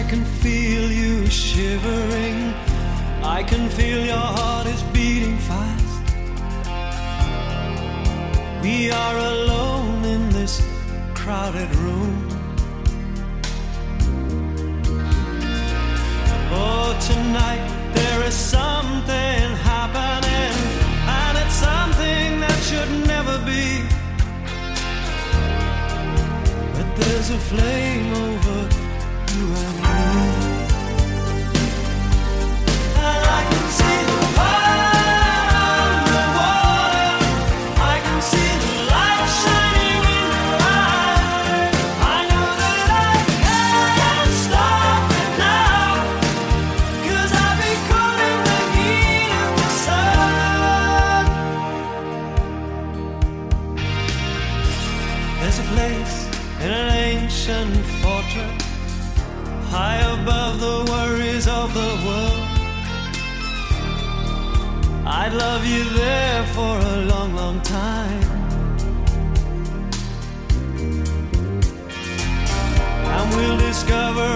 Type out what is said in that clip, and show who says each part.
Speaker 1: can feel you shivering. I can feel your heart is beating fast. We are alone in this crowded room. Oh, tonight there is something happening, and it's something that should never be. But there's a flame over you and me, and I can see the fire underwater. I can see the light shining in your eyes. I know that I can't stop it now, 'cause I'll be caught in the heat of the sun. There's a place in an ancient fortress, high above the worries of the world. I'd love you there for a long, long time, and we'll discover